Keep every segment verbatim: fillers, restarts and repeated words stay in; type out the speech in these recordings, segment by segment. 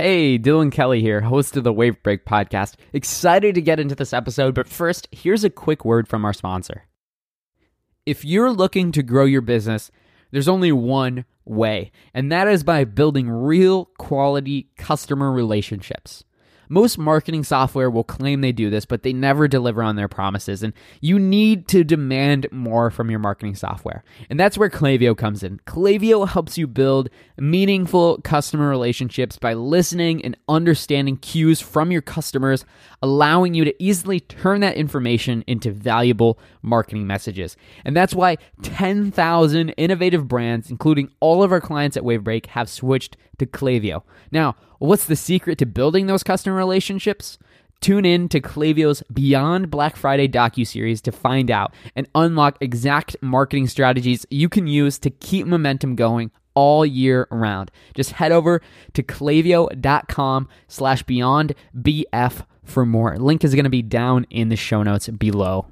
Hey, Dylan Kelly here, host of the Wave Break podcast. Excited to get into this episode, but first, here's a quick word from our sponsor. If you're looking to grow your business, there's only one way, and that is by building real quality customer relationships. Most marketing software will claim they do this, but they never deliver on their promises, and you need to demand more from your marketing software. And that's where Klaviyo comes in. Klaviyo helps you build meaningful customer relationships by listening and understanding cues from your customers, allowing you to easily turn that information into valuable marketing messages. And that's why ten thousand innovative brands, including all of our clients at Wavebreak, have switched to Klaviyo. Now, what's the secret to building those customer relationships? Tune in to Klaviyo's Beyond Black Friday docuseries to find out and unlock exact marketing strategies you can use to keep momentum going all year round. Just head over to klaviyo.com slash beyond BF for more. Link is going to be down in the show notes below.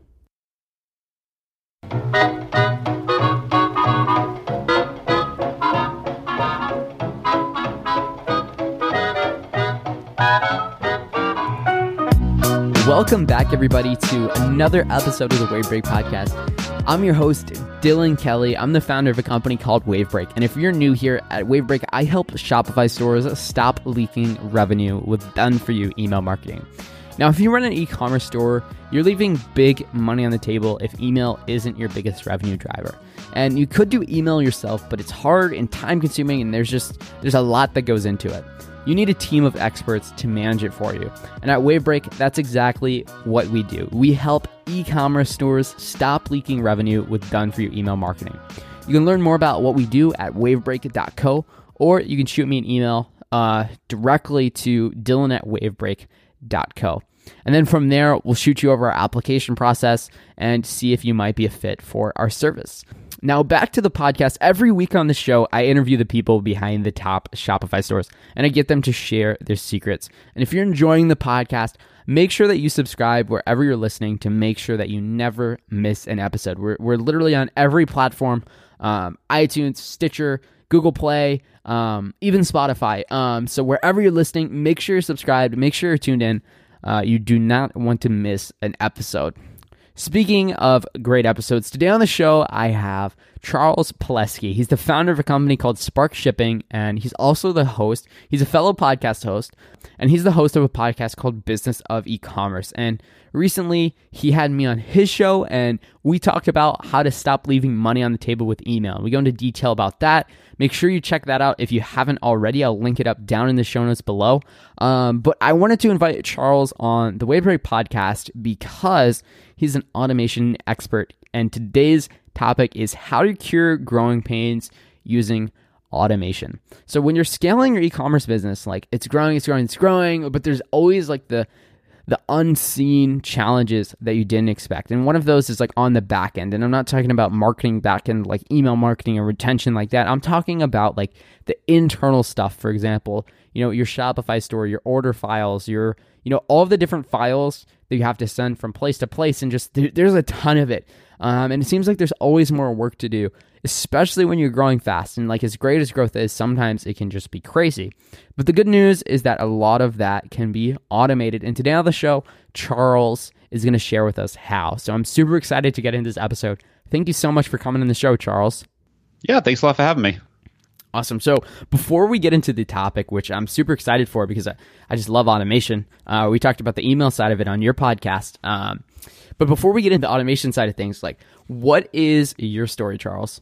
Welcome back, everybody, to another episode of the Wavebreak podcast. I'm your host, Dylan Kelly. I'm the founder of a company called Wavebreak. And if you're new here at Wavebreak, I help Shopify stores stop leaking revenue with done-for-you email marketing. Now, if you run an e-commerce store, you're leaving big money on the table if email isn't your biggest revenue driver. And you could do email yourself, but it's hard and time-consuming, and there's just there's a lot that goes into it. You need a team of experts to manage it for you. And at Wavebreak, that's exactly what we do. We help e-commerce stores stop leaking revenue with done-for-you email marketing. You can learn more about what we do at wavebreak dot co, or you can shoot me an email uh, directly to dylan at wavebreak dot co. And then from there, we'll shoot you over our application process and see if you might be a fit for our service. Now, back to the podcast. Every week on the show, I interview the people behind the top Shopify stores, and I get them to share their secrets. And if you're enjoying the podcast, make sure that you subscribe wherever you're listening to make sure that you never miss an episode. We're, we're literally on every platform, um, iTunes, Stitcher, Google Play, um, even Spotify. Um, so wherever you're listening, make sure you're subscribed, make sure you're tuned in. Uh, you do not want to miss an episode. Speaking of great episodes, today on the show, I have Charles Pileski. He's the founder of a company called Spark Shipping, and he's also the host. He's a fellow podcast host, and he's the host of a podcast called Business of E-Commerce. And recently, he had me on his show, and we talked about how to stop leaving money on the table with email. We go into detail about that. Make sure you check that out if you haven't already. I'll link it up down in the show notes below. Um, but I wanted to invite Charles on the Wavebreak podcast because he's an automation expert, and today's topic is how to cure growing pains using automation. So when you're scaling your e-commerce business, like it's growing, it's growing, it's growing, but there's always like the the unseen challenges that you didn't expect. And one of those is like on the back end. And I'm not talking about marketing back end, like email marketing or retention like that. I'm talking about like the internal stuff. For example, you know, your Shopify store, your order files, your, you know, all of the different files that you have to send from place to place. And just there, there's a ton of it. Um, and it seems like there's always more work to do, especially when you're growing fast. And like as great as growth is, sometimes it can just be crazy. But the good news is that a lot of that can be automated. And today on the show, Charles is going to share with us how. So I'm super excited to get into this episode. Thank you so much for coming on the show, Charles. Yeah, thanks a lot for having me. Awesome. So before we get into the topic, which I'm super excited for because I, I just love automation, uh, we talked about the email side of it on your podcast. Um, but before we get into the automation side of things, like what is your story, Charles?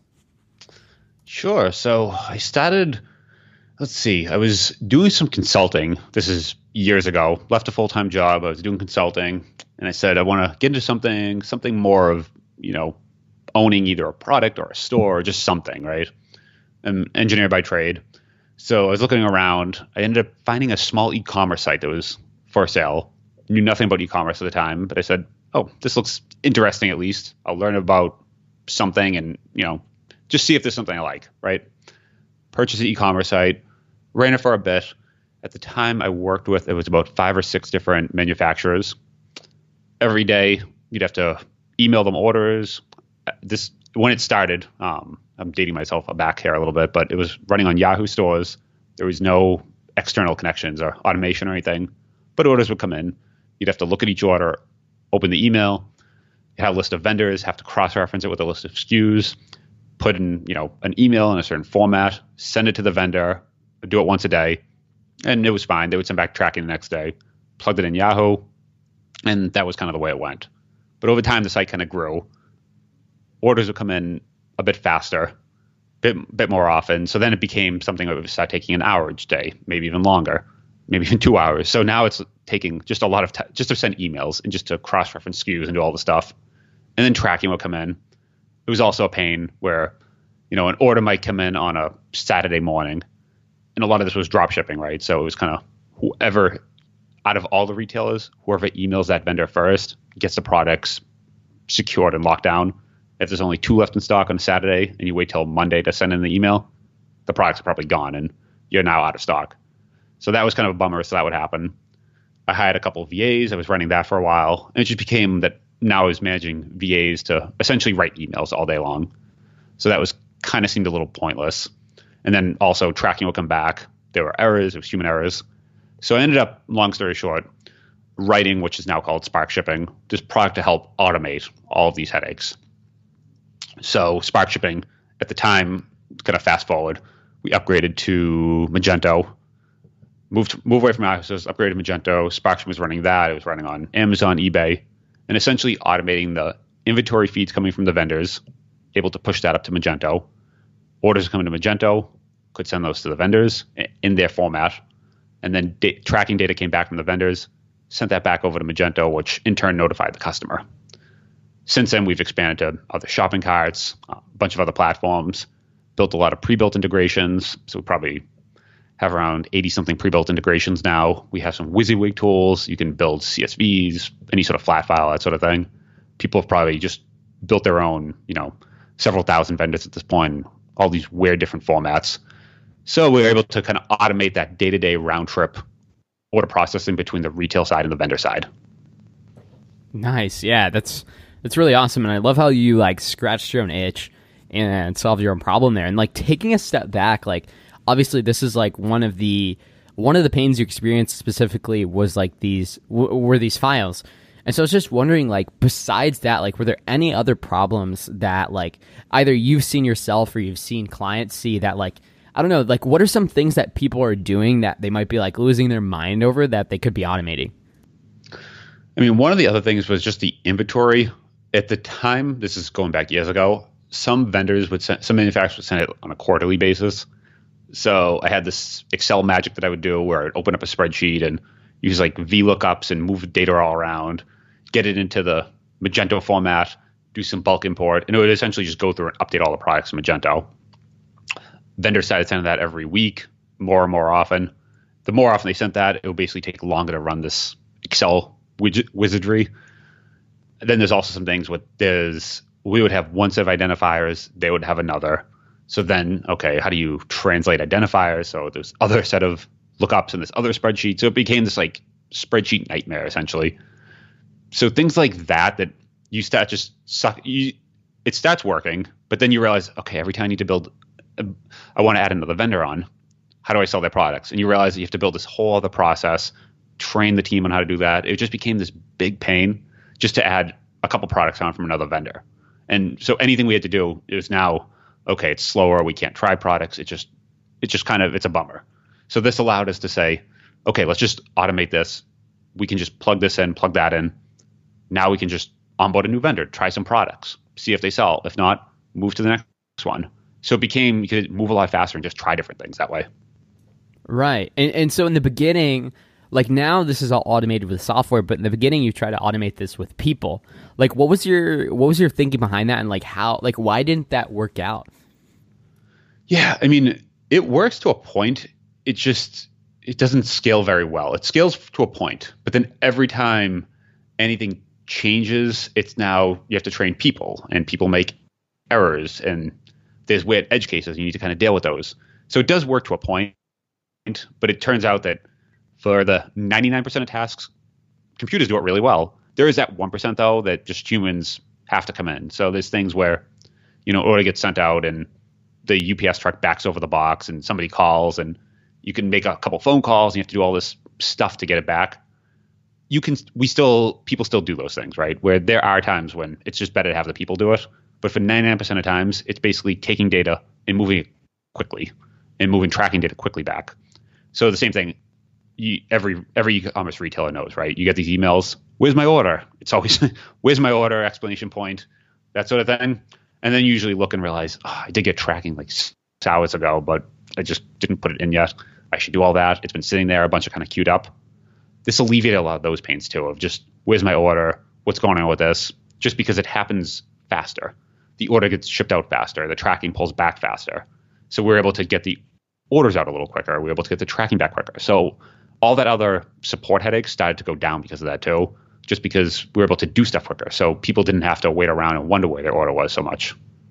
Sure. So I started, let's see, I was doing some consulting. This is years ago, left a full-time job. I was doing consulting and I said, I want to get into something, something more of, you know, owning either a product or a store or just something, right? I'm an engineer by trade. So I was looking around. I ended up finding a small e-commerce site that was for sale. Knew nothing about e-commerce at the time, but I said, oh, this looks interesting at least. I'll learn about something and, you know, just see if there's something I like, right? Purchased the e-commerce site, ran it for a bit. At the time I worked with, it was about five or six different manufacturers. Every day you'd have to email them orders. This when it started, um, I'm dating myself back here a little bit, but it was running on Yahoo stores. There was no external connections or automation or anything, but orders would come in. You'd have to look at each order, open the email, you have a list of vendors, have to cross-reference it with a list of S K Us, put in, you know, an email in a certain format, send it to the vendor, do it once a day, and it was fine. They would send back tracking the next day, plugged it in Yahoo, and that was kind of the way it went. But over time, the site kind of grew. Orders would come in a bit faster, bit bit more often. So then it became something that would start taking an hour each day, maybe even longer, maybe even two hours. So now it's taking just a lot of time just to send emails and just to cross-reference S K Us and do all the stuff. And then tracking would come in. It was also a pain where, you know, an order might come in on a Saturday morning, and a lot of this was drop shipping, right? So it was kind of whoever, out of all the retailers, whoever emails that vendor first gets the products secured and locked down. If there's only two left in stock on a Saturday and you wait till Monday to send in the email, the products are probably gone and you're now out of stock. So that was kind of a bummer. So that would happen. I hired a couple of V As. I was running that for a while. And it just became that now I was managing V As to essentially write emails all day long. So that was kind of seemed a little pointless. And then also tracking would come back. There were errors. It was human errors. So I ended up, long story short, writing, which is now called Spark Shipping, this product to help automate all of these headaches. So Spark Shipping, at the time, kind of fast forward, we upgraded to Magento, moved moved away from Access, upgraded to Magento. Spark Shipping was running that. It was running on Amazon, eBay, and essentially automating the inventory feeds coming from the vendors, able to push that up to Magento. Orders coming to Magento, could send those to the vendors in their format, and then da- tracking data came back from the vendors, sent that back over to Magento, which in turn notified the customer. Since then, we've expanded to other shopping carts, a bunch of other platforms, built a lot of pre-built integrations. So we probably have around eighty-something pre-built integrations now. We have some WYSIWYG tools. You can build C S Vs, any sort of flat file, that sort of thing. People have probably just built their own, you know, several thousand vendors at this point, all these weird different formats. So we were able to kind of automate that day-to-day round trip order processing between the retail side and the vendor side. Nice. Yeah, that's that's really awesome. And I love how you like scratched your own itch and solved your own problem there. And like taking a step back, like obviously this is like one of the one of the pains you experienced specifically was like these w- were these files. And so I was just wondering, like, besides that, like, were there any other problems that like either you've seen yourself or you've seen clients see that, like, I don't know, like, what are some things that people are doing that they might be like losing their mind over that they could be automating? I mean, one of the other things was just the inventory. At the time, this is going back years ago, some vendors would send, some manufacturers would send it on a quarterly basis. So I had this Excel magic that I would do where I'd open up a spreadsheet and use like V lookups and move data all around, get it into the Magento format, do some bulk import, and it would essentially just go through and update all the products in Magento. Vendors started sending that every week, more and more often. The more often they sent that, it would basically take longer to run this Excel widget wizardry. And then there's also some things with there's we would have one set of identifiers, they would have another. So then, okay, how do you translate identifiers? So there's other set of lookups in this other spreadsheet. So it became this like spreadsheet nightmare essentially. So things like that that you start just suck. You, it starts working, but then you realize, okay, every time I need to build, I want to add another vendor on. How do I sell their products? And you realize that you have to build this whole other process, train the team on how to do that. It just became this big pain just to add a couple products on from another vendor. And so anything we had to do is now, okay, it's slower. We can't try products. It just, it just kind of, it's a bummer. So this allowed us to say, okay, let's just automate this. We can just plug this in, plug that in. Now we can just onboard a new vendor, try some products, see if they sell. If not, move to the next one. So it became, you could move a lot faster and just try different things that way. Right. And and so in the beginning, like now this is all automated with software, but in the beginning you try to automate this with people. Like what was your what was your thinking behind that, and like how like why didn't that work out? Yeah, I mean, it works to a point. It just it doesn't scale very well. It scales to a point, but then every time anything changes, it's now you have to train people, and people make errors, and there's weird edge cases. You need to kind of deal with those. So it does work to a point, but it turns out that for the ninety-nine percent of tasks, computers do it really well. There is that one percent though that just humans have to come in. So there's things where, you know, order gets sent out and the U P S truck backs over the box and somebody calls and you can make a couple phone calls and you have to do all this stuff to get it back. You can, we still, people still do those things, right? Where there are times when it's just better to have the people do it. But for ninety-nine percent of times, it's basically taking data and moving it quickly and moving tracking data quickly back. So the same thing, you, every every e-commerce retailer knows, right? You get these emails, where's my order? It's always, where's my order, exclamation point, that sort of thing. And then you usually look and realize, oh, I did get tracking like six hours ago, but I just didn't put it in yet. I should do all that. It's been sitting there, a bunch of kind of queued up. This alleviated a lot of those pains too, of just, where's my order? What's going on with this? Just because it happens faster. The order gets shipped out faster. The tracking pulls back faster. So we're able to get the orders out a little quicker. We're able to get the tracking back quicker. So all that other support headaches started to go down because of that too, just because we were able to do stuff quicker. So people didn't have to wait around and wonder where their order was so much.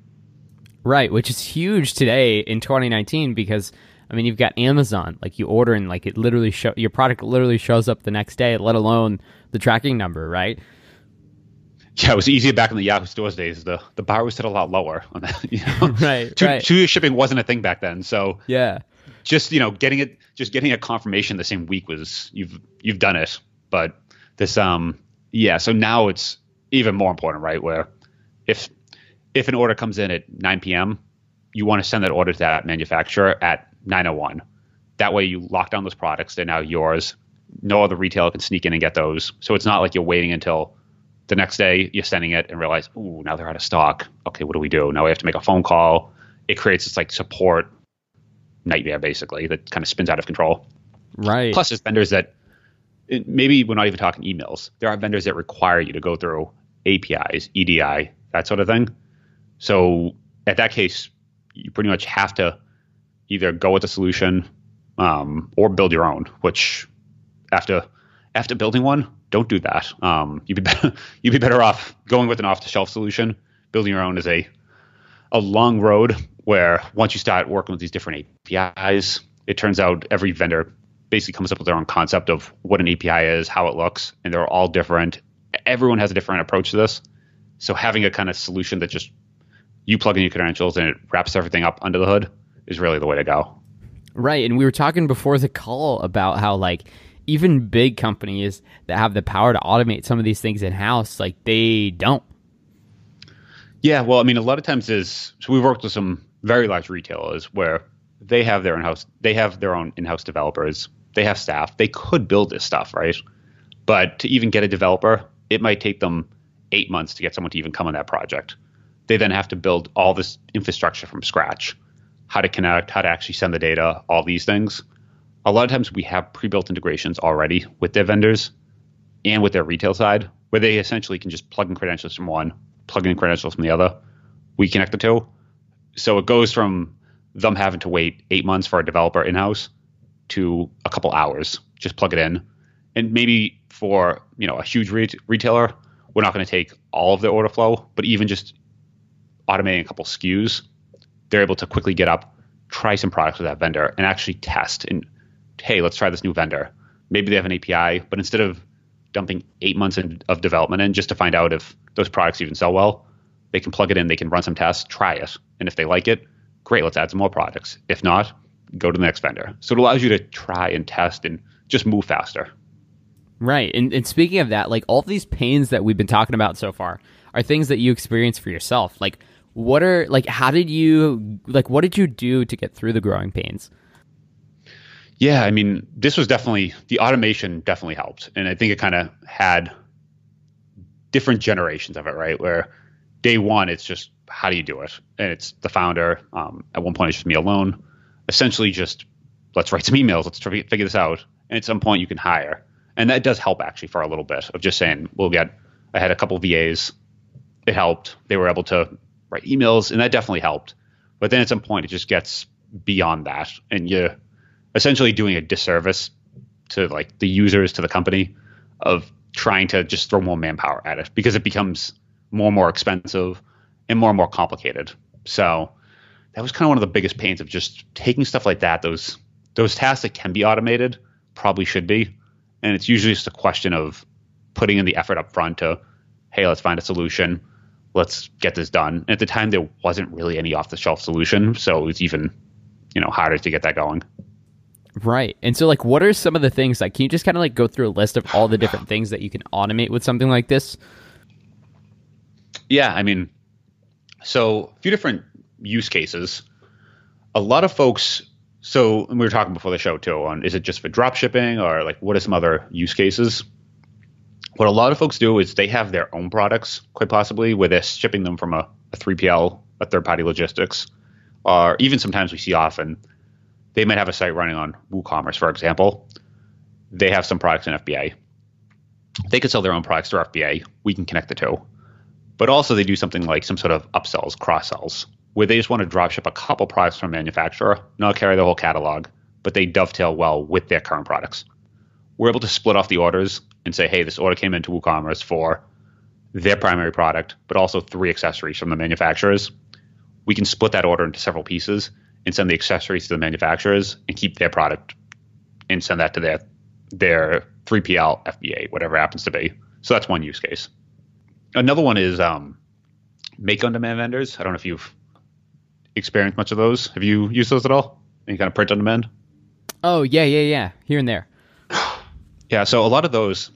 Right, which is huge today in twenty nineteen because, I mean, you've got Amazon. Like, you order and, like, it literally show your product literally shows up the next day, let alone the tracking number, right? Yeah, it was easier back in the Yahoo Stores days. The the bar was set a lot lower on that. You know? right, two, right. Two-year shipping wasn't a thing back then. So yeah, just, you know, getting it, just getting a confirmation the same week was, you've you've done it. But this, um, yeah. So now it's even more important, right? Where if if an order comes in at nine p.m., you want to send that order to that manufacturer at nine oh one. That way you lock down those products. They're now yours. No other retailer can sneak in and get those. So it's not like you're waiting until the next day you're sending it and realize, ooh, now they're out of stock. Okay, what do we do? Now we have to make a phone call. It creates this like support nightmare, basically, that kind of spins out of control. Right. Plus, there's vendors that, it, maybe we're not even talking emails. There are vendors that require you to go through A P Is, E D I, that sort of thing. So at that case, you pretty much have to either go with the solution um, or build your own, which after after building one, don't do that. Um, you'd be better, you'd be better off going with an off-the-shelf solution. Building your own is a a long road where once you start working with these different A P Is, it turns out every vendor basically comes up with their own concept of what an A P I is, how it looks, and they're all different. Everyone has a different approach to this. So having a kind of solution that just you plug in your credentials and it wraps everything up under the hood is really the way to go. Right. And we were talking before the call about how, like, even big companies that have the power to automate some of these things in-house, like, they don't. Yeah, well, I mean, a lot of times is, so we've worked with some very large retailers where they have their in-house, they have their own in-house developers, they have staff, they could build this stuff, right? But to even get a developer, it might take them eight months to get someone to even come on that project. They then have to build all this infrastructure from scratch, how to connect, how to actually send the data, all these things. A lot of times we have pre-built integrations already with their vendors and with their retail side, where they essentially can just plug in credentials from one, plug in credentials from the other. We connect the two. So it goes from them having to wait eight months for a developer in-house to a couple hours, just plug it in. And maybe for, you know, a huge re- retailer, we're not going to take all of their order flow, but even just automating a couple S K Us, they're able to quickly get up, try some products with that vendor, and actually test. And hey, let's try this new vendor. Maybe they have an A P I, but instead of dumping eight months in, of development in just to find out if those products even sell well, they can plug it in, they can run some tests, try it. And if they like it, great, let's add some more products. If not, go to the next vendor. So it allows you to try and test and just move faster. Right. And, and speaking of that, like, all these pains that we've been talking about so far are things that you experience for yourself. Like, what are, like, how did you, like, what did you do to get through the growing pains? Yeah, I mean, this was definitely, the automation definitely helped. And I think it kind of had different generations of it, right? Where day one, it's just, how do you do it? And it's the founder. Um, at one point, it's just me alone. Essentially just, let's write some emails. Let's try to figure this out. And at some point, you can hire. And that does help actually for a little bit of just saying, we'll get, I had a couple V As. It helped. They were able to write emails, and that definitely helped. But then at some point, it just gets beyond that. And you're essentially doing a disservice to like the users, to the company, of trying to just throw more manpower at it, because it becomes more and more expensive and more and more complicated. So that was kind of one of the biggest pains of just taking stuff like that. Those those tasks that can be automated probably should be. And it's usually just a question of putting in the effort up front to, hey, let's find a solution. Let's get this done. And at the time, there wasn't really any off-the-shelf solution. So it was even, you know, harder to get that going. Right. And so like, what are some of the things, like, can you just kind of like go through a list of all the different things that you can automate with something like this? Yeah, I mean, so a few different use cases. A lot of folks, so and we were talking before the show too, on is it just for drop shipping or like what are some other use cases? What a lot of folks do is they have their own products, quite possibly, where they're shipping them from a, a three P L, a third-party logistics, or even sometimes we see often, they might have a site running on WooCommerce, for example. They have some products in F B A. They could sell their own products through F B A. We can connect the two. But also they do something like some sort of upsells, cross-sells, where they just want to drop ship a couple products from a manufacturer, not carry the whole catalog, but they dovetail well with their current products. We're able to split off the orders and say, hey, this order came into WooCommerce for their primary product, but also three accessories from the manufacturers. We can split that order into several pieces and send the accessories to the manufacturers and keep their product and send that to their their three P L, F B A, whatever it happens to be. So that's one use case. Another one is um, make-on-demand vendors. I don't know if you've experienced much of those. Have you used those at all? Any kind of print-on-demand? Oh, yeah, yeah, yeah. Here and there. Yeah, so a lot of those,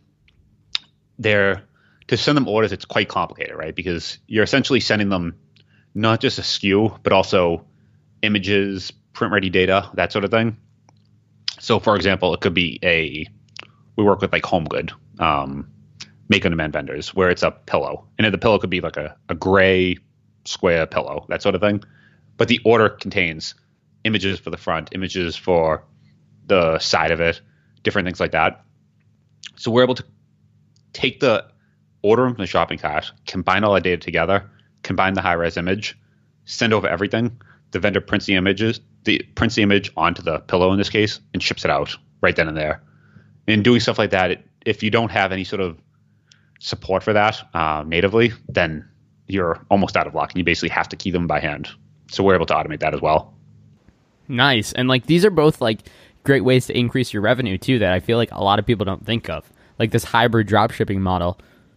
they're, to send them orders, it's quite complicated, right? Because you're essentially sending them not just a S K U, but also images, print-ready data, that sort of thing. So, for example, it could be a, we work with like HomeGood, um, make-on-demand vendors, where it's a pillow. And the pillow could be like a, a gray square pillow, that sort of thing. But the order contains images for the front, images for the side of it, different things like that. So we're able to take the order from the shopping cart, combine all that data together, combine the high-res image, send over everything. The vendor prints the images, the prints the image onto the pillow in this case, and ships it out right then and there. And doing stuff like that, it, if you don't have any sort of support for that uh, natively, then you're almost out of luck, and you basically have to key them by hand. So we're able to automate that as well. Nice. And like these are both like great ways to increase your revenue too, that I feel like a lot of people don't think of, like this hybrid drop shipping model.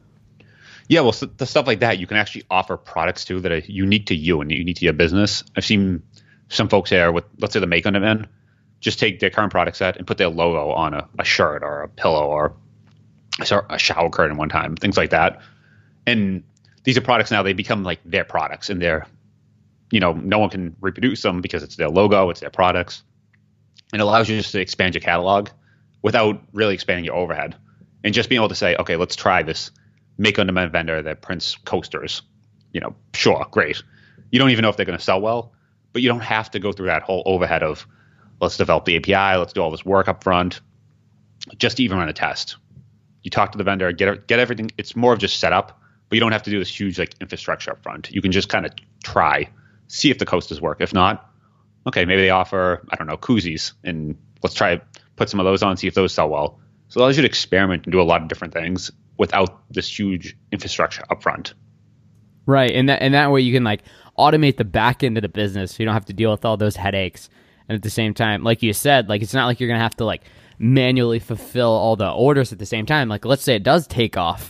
Yeah, well, so the stuff like that, you can actually offer products too that are unique to you and unique to your business. I've seen some folks there with, let's say, the make on demand, just take their current product set and put their logo on a, a shirt or a pillow or I saw a shower curtain one time, things like that. And these are products now, they become like their products, and they're, you know, no one can reproduce them because it's their logo, it's their products. And it allows you just to expand your catalog without really expanding your overhead, and just being able to say, okay, let's try this make-on-demand vendor that prints coasters. You know, sure, great. You don't even know if they're going to sell well, but you don't have to go through that whole overhead of let's develop the A P I, let's do all this work up front, just to even run a test. You talk to the vendor, get get everything. It's more of just setup, but you don't have to do this huge like infrastructure up front. You can just kind of try, see if the coasters work. If not, okay, maybe they offer, I don't know, koozies, and let's try put some of those on, see if those sell well. So it allows you to experiment and do a lot of different things without this huge infrastructure up front. Right, and that and that way you can like automate the back end of the business, so you don't have to deal with all those headaches. And at the same time, like you said, like it's not like you're gonna have to like manually fulfill all the orders at the same time. Like let's say it does take off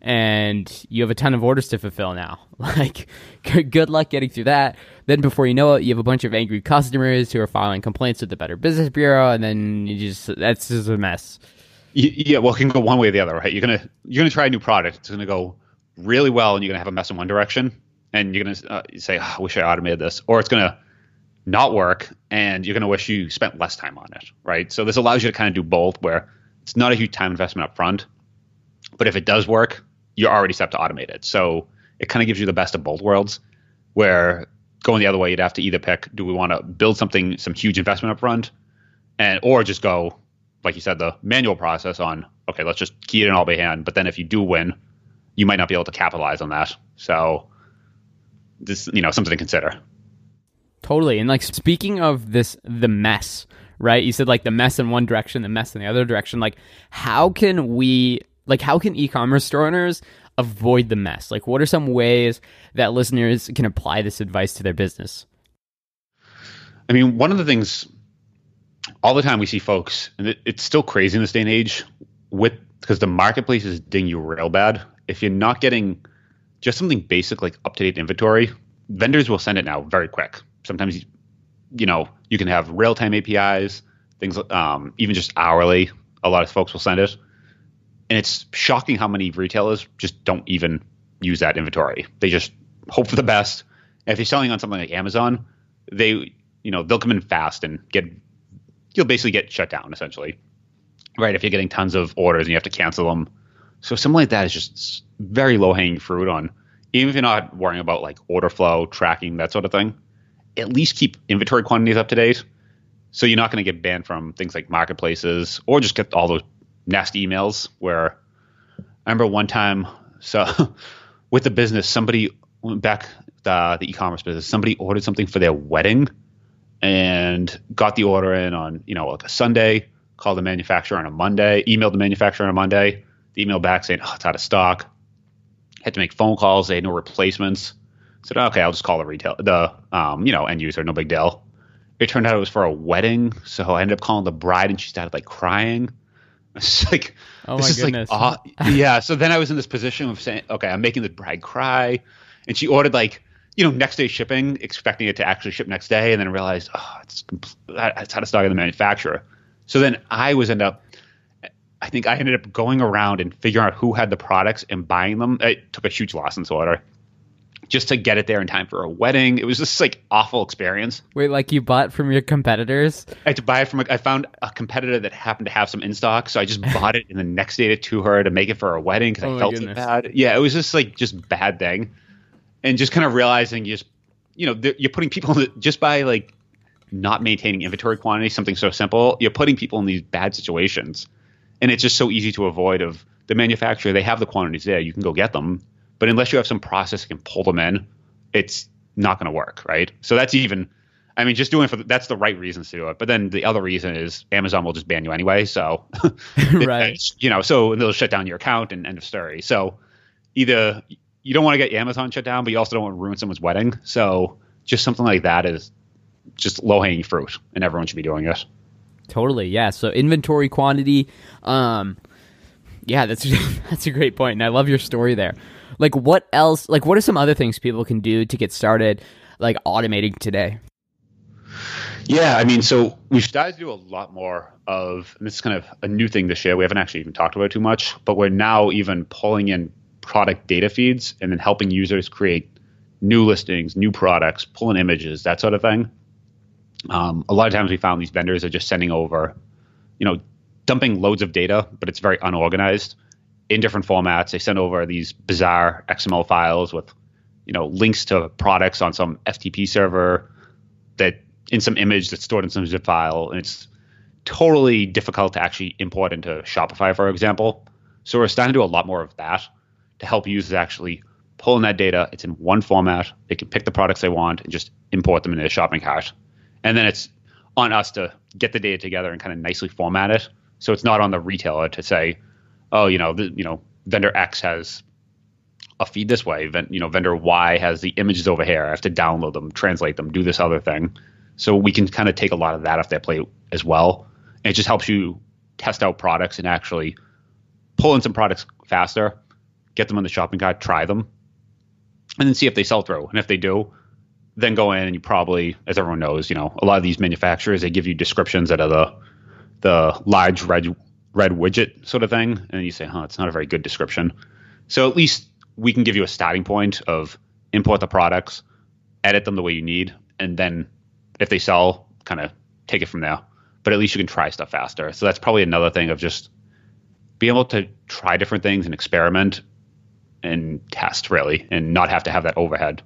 and you have a ton of orders to fulfill now. Like good luck getting through that. Then before you know it, you have a bunch of angry customers who are filing complaints with the Better Business Bureau, and then you just that's just a mess. Yeah, well, it can go one way or the other, right? You're gonna you're gonna try a new product. It's gonna go really well, and you're gonna have a mess in one direction, and you're gonna uh, say, oh, "I wish I automated this," or it's gonna not work, and you're gonna wish you spent less time on it, right? So this allows you to kind of do both, where it's not a huge time investment up front, but if it does work, you're already set to automate it. So it kind of gives you the best of both worlds, where going the other way, you'd have to either pick, do we want to build something, some huge investment up front, and or just go, like you said, the manual process on, okay, let's just key it in all by hand. But then if you do win, you might not be able to capitalize on that. So this, you know, something to consider. Totally. And like speaking of this, the mess, right? You said like the mess in one direction, the mess in the other direction. Like how can we, like how can e-commerce store owners avoid the mess? Like what are some ways that listeners can apply this advice to their business? I mean, one of the things all the time we see folks, and it, it's still crazy in this day and age, with because the marketplace is ding you real bad. If you're not getting just something basic like up-to-date inventory, vendors will send it now very quick. Sometimes, you know, you can have real-time A P Is. things, um, even just hourly. A lot of folks will send it. And it's shocking how many retailers just don't even use that inventory. They just hope for the best. And if you're selling on something like Amazon, they, you know, they'll come in fast and get, you'll basically get shut down essentially, right? If you're getting tons of orders and you have to cancel them. So something like that is just very low hanging fruit on, even if you're not worrying about like order flow, tracking, that sort of thing, at least keep inventory quantities up to date. So you're not going to get banned from things like marketplaces or just get all those nasty emails where I remember one time, so with the business, somebody back the, the e-commerce business, somebody ordered something for their wedding and got the order in on, you know, like a Sunday, called the manufacturer on a Monday, emailed the manufacturer on a Monday, the email back saying, oh, it's out of stock. Had to make phone calls. They had no replacements. Said, okay, I'll just call the retail, the, um, you know, end user, no big deal. It turned out it was for a wedding. So I ended up calling the bride and she started like crying. It's like, oh this my is goodness. like, uh, yeah. So then I was in this position of saying, okay, I'm making the bride cry. And she ordered like, you know, next day shipping, expecting it to actually ship next day. And then realized, oh, it's, compl- it's out of stock in the manufacturer. So then I was end up, I think I ended up going around and figuring out who had the products and buying them. It took a huge license order just to get it there in time for a wedding. It was just like awful experience. Wait, like you bought from your competitors? I had to buy it from, a, I found a competitor that happened to have some in stock. So I just bought it and then next day it to her to make it for a wedding because Oh I my felt goodness. it bad. Yeah, it was just like, just bad thing. And just kind of realizing you just, you know, th- you're putting people in the, just by like not maintaining inventory quantity, something so simple, you're putting people in these bad situations. And it's just so easy to avoid of the manufacturer. They have the quantities there. You can go get them. But unless you have some process that can pull them in, it's not going to work, right? So that's even, I mean, just doing it for, the, that's the right reasons to do it. But then the other reason is Amazon will just ban you anyway. So, Right. you know, so they'll shut down your account and end of story. So either you don't want to get Amazon shut down, but you also don't want to ruin someone's wedding. So just something like that is just low hanging fruit and everyone should be doing it. Totally, yeah. So inventory quantity, um, yeah, that's that's a great point, and I love your story there. Like, what else? Like, what are some other things people can do to get started, like automating today? Yeah, I mean, so we've started to do a lot more of, and this is kind of a new thing this year. We haven't actually even talked about it too much, but we're now even pulling in product data feeds and then helping users create new listings, new products, pulling images, that sort of thing. Um, a lot of times we found these vendors are just sending over, you know, dumping loads of data, but it's very unorganized in different formats. They send over these bizarre X M L files with, you know, links to products on some F T P server that in some image that's stored in some zip file. And it's totally difficult to actually import into Shopify, for example. So we're starting to do a lot more of that to help users actually pull in that data. It's in one format. They can pick the products they want and just import them into their shopping cart. And then it's on us to get the data together and kind of nicely format it. So it's not on the retailer to say, oh, you know, the, you know, vendor X has a feed this way. Ven- you know, vendor Y has the images over here. I have to download them, translate them, do this other thing. So we can kind of take a lot of that off their plate as well. And it just helps you test out products and actually pull in some products faster, get them on the shopping cart, try them, and then see if they sell through. And if they do, then go in and you probably, as everyone knows, you know, a lot of these manufacturers, they give you descriptions that are the the large red red widget sort of thing. And you say, huh, it's not a very good description. So at least we can give you a starting point of import the products, edit them the way you need, and then if they sell, kind of take it from there. But at least you can try stuff faster. So that's probably another thing of just being able to try different things and experiment and test, really, and not have to have that overhead.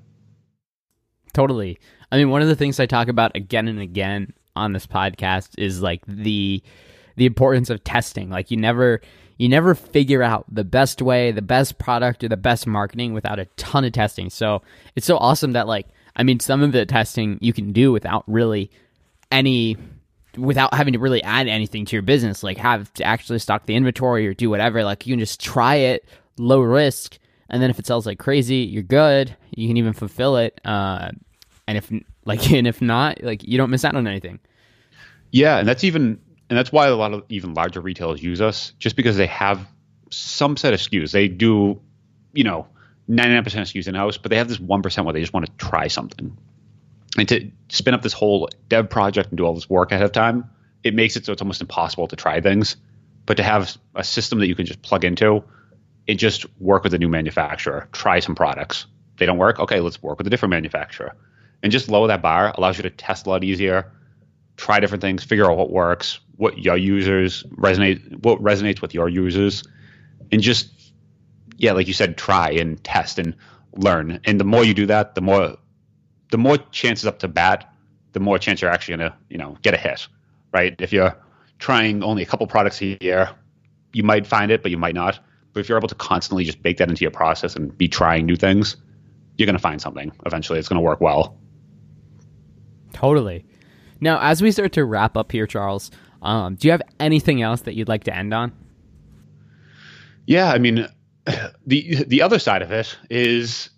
Totally. I mean, one of the things I talk about again and again on this podcast is like the the importance of testing. Like you never you never figure out the best way, the best product, or the best marketing without a ton of testing. So it's so awesome that like, I mean, some of the testing you can do without really any, without having to really add anything to your business, like have to actually stock the inventory or do whatever. Like you can just try it, low risk, and then if it sells like crazy, you're good. You can even fulfill it. Uh, and if like, and if not, like you don't miss out on anything. Yeah, and that's even, and that's why a lot of even larger retailers use us, just because they have some set of S K Us. They do, you know, ninety-nine percent of S K Us in-house, but they have this one percent where they just want to try something. And to spin up this whole dev project and do all this work ahead of time it makes it so it's almost impossible to try things. But to have a system that you can just plug into and just work with a new manufacturer, try some products. They don't work? Okay, let's work with a different manufacturer. And just lower that bar allows you to test a lot easier, try different things, figure out what works, what your users resonate, what resonates with your users, and just, yeah, like you said, try and test and learn. And the more you do that, the more, the more chances up to bat, the more chance you're actually gonna, you know, get a hit, right? If you're trying only a couple products a year, you might find it, but you might not. But if you're able to constantly just bake that into your process and be trying new things, you're gonna find something eventually. It's gonna work well. Totally. Now, as we start to wrap up here, Charles, um, do you have anything else that you'd like to end on? Yeah, I mean, the the other side of it is,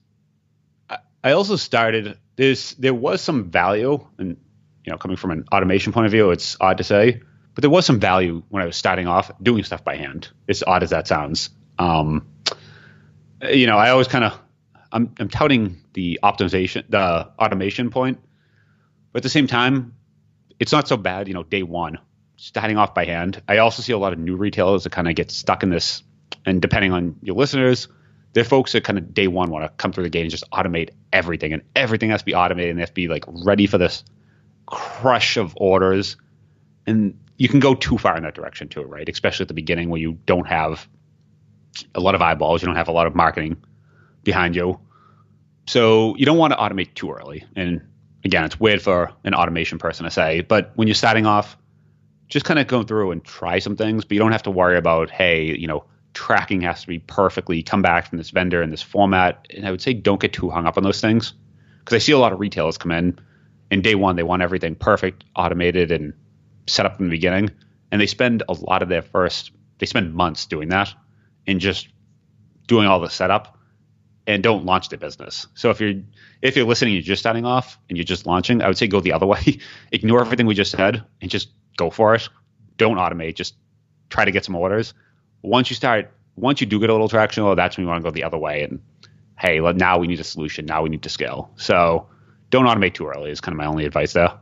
I also started this. There was some value, and you know, coming from an automation point of view, it's odd to say, but there was some value when I was starting off doing stuff by hand. As odd as that sounds, um, you know, I always kind of I'm I'm touting the optimization, the automation point, but at the same time, it's not so bad. You know, day one, starting off by hand. I also see a lot of new retailers that kind of get stuck in this. And depending on your listeners, they're folks that kind of day one want to come through the gate and just automate everything. And everything has to be automated and they have to be like ready for this crush of orders. And you can go too far in that direction too, right? Especially at the beginning where you don't have a lot of eyeballs, you don't have a lot of marketing behind you. So you don't want to automate too early. And again, it's weird for an automation person to say, but when you're starting off, just kind of go through and try some things, but you don't have to worry about, hey, you know, tracking has to be perfectly come back from this vendor in this format. And I would say don't get too hung up on those things, because I see a lot of retailers come in and day one, they want everything perfect, automated and set up from the beginning. And they spend a lot of their first, they spend months doing that and just doing all the setup and don't launch their business. So if you're, if you're listening, you're just starting off and you're just launching, I would say go the other way. Ignore everything we just said and just go for it. Don't automate, just try to get some orders. Once you start, once you do get a little traction, well, that's when you want to go the other way. And hey, now we need a solution. Now we need to scale. So don't automate too early is kind of my only advice there.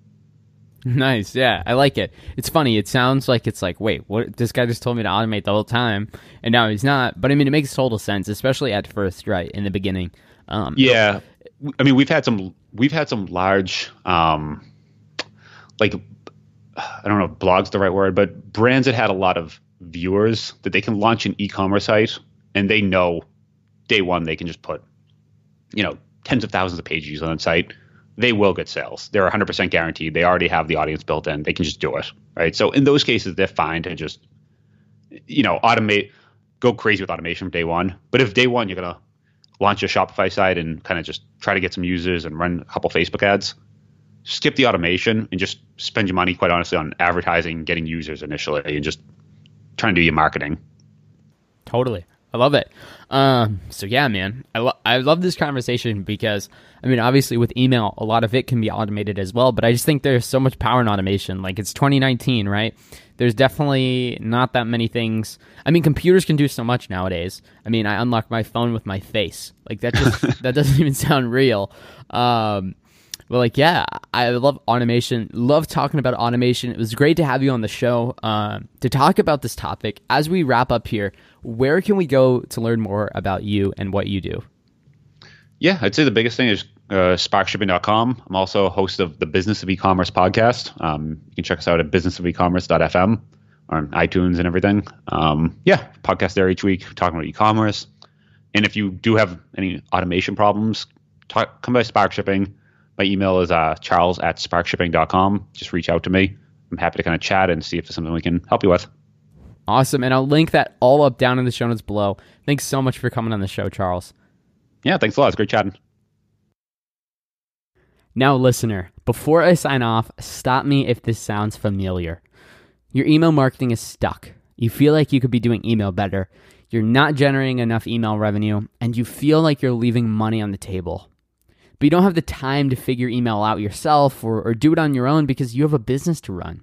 Nice. Yeah, I like it. It's funny. It sounds like it's like, wait, what? This guy just told me to automate the whole time, and now he's not. But I mean, it makes total sense, especially at first, right, in the beginning. Um, yeah. I mean, we've had some, we've had some large, um, like, I don't know if blog's the right word, but brands that had a lot of viewers that they can launch an e-commerce site and they know day one they can just put, you know, tens of thousands of page views on the site. They will get sales. They're one hundred percent guaranteed. They already have the audience built in. They can just do it, right? So in those cases, they're fine to just, you know, automate, go crazy with automation from day one. But if day one you're going to launch a Shopify site and kind of just try to get some users and run a couple Facebook ads, skip the automation and just spend your money, quite honestly, on advertising, getting users initially, and just trying to do your marketing. Totally. I love it. Um, so yeah, man, I, lo- I love this conversation because, I mean, obviously with email, a lot of it can be automated as well, but I just think there's so much power in automation. Like, it's twenty nineteen, right? There's definitely not that many things. I mean, computers can do so much nowadays. I mean, I unlock my phone with my face. Like, that just, that doesn't even sound real. Um, But like, yeah, I love automation, love talking about automation. It was great to have you on the show um, to talk about this topic. As we wrap up here, where can we go to learn more about you and what you do? Yeah, I'd say the biggest thing is uh, spark shipping dot com. I'm also a host of the Business of E-commerce podcast. Um, you can check us out at business of e commerce dot f m on iTunes and everything. Um, yeah, podcast there each week talking about e-commerce. And if you do have any automation problems, talk, come by Spark Shipping. My email is uh, charles at spark shipping dot com. Just reach out to me. I'm happy to kind of chat and see if there's something we can help you with. Awesome. And I'll link that all up down in the show notes below. Thanks so much for coming on the show, Charles. Yeah, thanks a lot. It's great chatting. Now, listener, before I sign off, stop me if this sounds familiar. Your email marketing is stuck. You feel like you could be doing email better. You're not generating enough email revenue, and you feel like you're leaving money on the table. But you don't have the time to figure email out yourself or, or do it on your own because you have a business to run.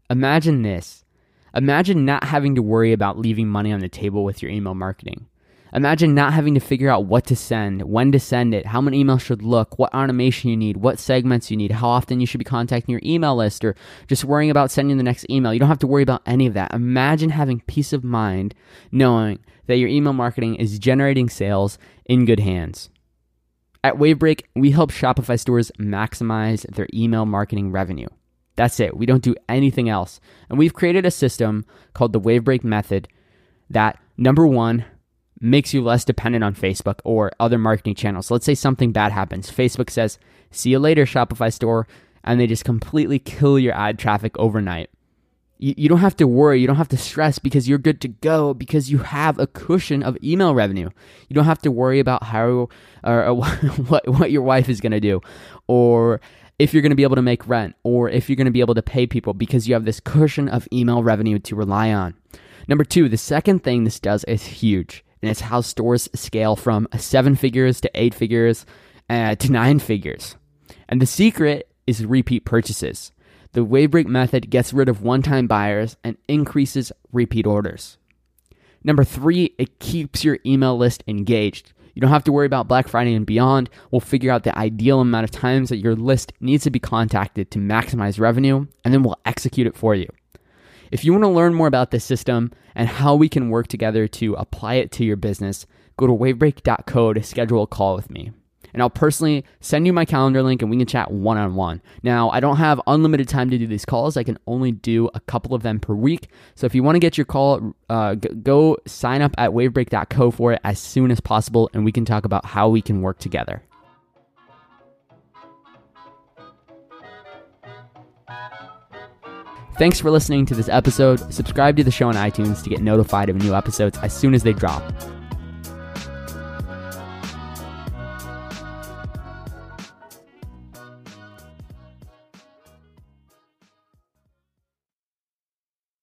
Imagine this. Imagine not having to worry about leaving money on the table with your email marketing. Imagine not having to figure out what to send, when to send it, how many emails should look, what automation you need, what segments you need, how often you should be contacting your email list, or just worrying about sending the next email. You don't have to worry about any of that. Imagine having peace of mind knowing that your email marketing is generating sales in good hands. At Wavebreak, we help Shopify stores maximize their email marketing revenue. That's it. We don't do anything else. And we've created a system called the Wavebreak method that, number one, makes you less dependent on Facebook or other marketing channels. Let's say something bad happens. Facebook says, see you later, Shopify store, and they just completely kill your ad traffic overnight. You, you don't have to worry. You don't have to stress because you're good to go because you have a cushion of email revenue. You don't have to worry about how or, or what, what your wife is going to do, or if you're going to be able to make rent, or if you're going to be able to pay people, because you have this cushion of email revenue to rely on. Number two, the second thing this does is huge. And it's how stores scale from seven figures to eight figures uh, to nine figures. And the secret is repeat purchases. The Wavebreak method gets rid of one-time buyers and increases repeat orders. Number three, it keeps your email list engaged. You don't have to worry about Black Friday and beyond. We'll figure out the ideal amount of times that your list needs to be contacted to maximize revenue, and then we'll execute it for you. If you want to learn more about this system and how we can work together to apply it to your business, go to wavebreak dot co to schedule a call with me. And I'll personally send you my calendar link and we can chat one-on-one. Now, I don't have unlimited time to do these calls. I can only do a couple of them per week. So if you want to get your call, uh, go sign up at wavebreak dot co for it as soon as possible, and we can talk about how we can work together. Thanks for listening to this episode. Subscribe to the show on iTunes to get notified of new episodes as soon as they drop.